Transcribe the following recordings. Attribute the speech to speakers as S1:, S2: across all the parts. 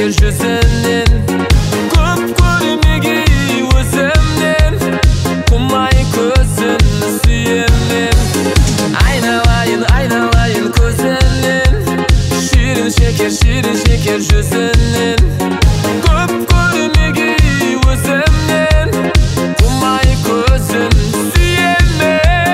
S1: şeker жүзінен көп көрмеге өзімнен құмай көзін сүйемін айналайын айналайын көзінен шиrin şeker жүзінен көп көрмеге өзімнен құмай көзін сүйемін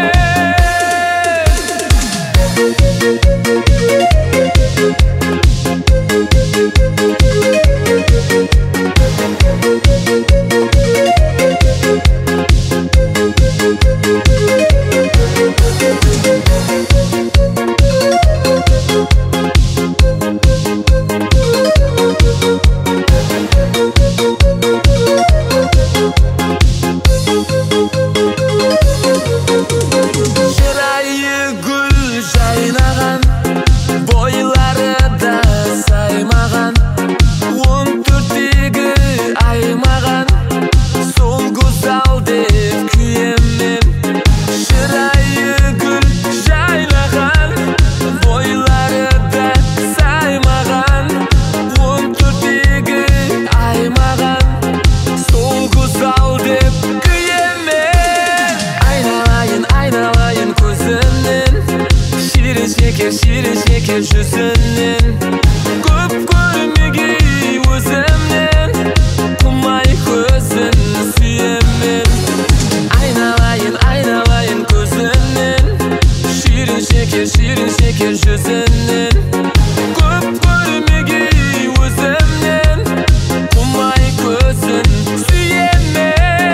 S1: şirin şeker жүзінен көп көрмеге өзімнен құмай көзін сүйемін айналайын айналайын көзінен шиrin şeker жүзінен көп көрмеге өзімнен құмай көзін сүйемін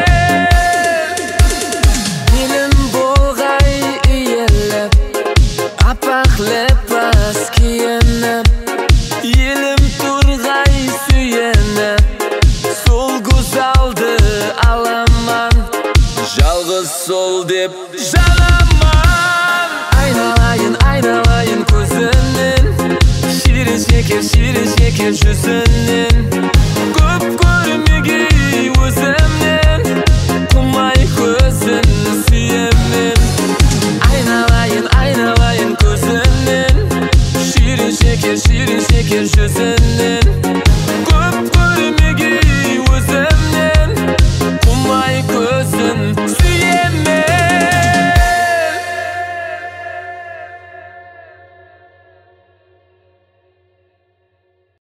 S1: елім болғай иелеп апақ лепас киеніп елім тұрғай сүйеніп сол көзалды аламан жалғыз сол деп жаламан айналайын айналайын көзінен шиrin şeker жүзінен көп көрмеге өзімнен құмай көзін сүйемін айналайын айналайын көзінен şirin şeker жүзінен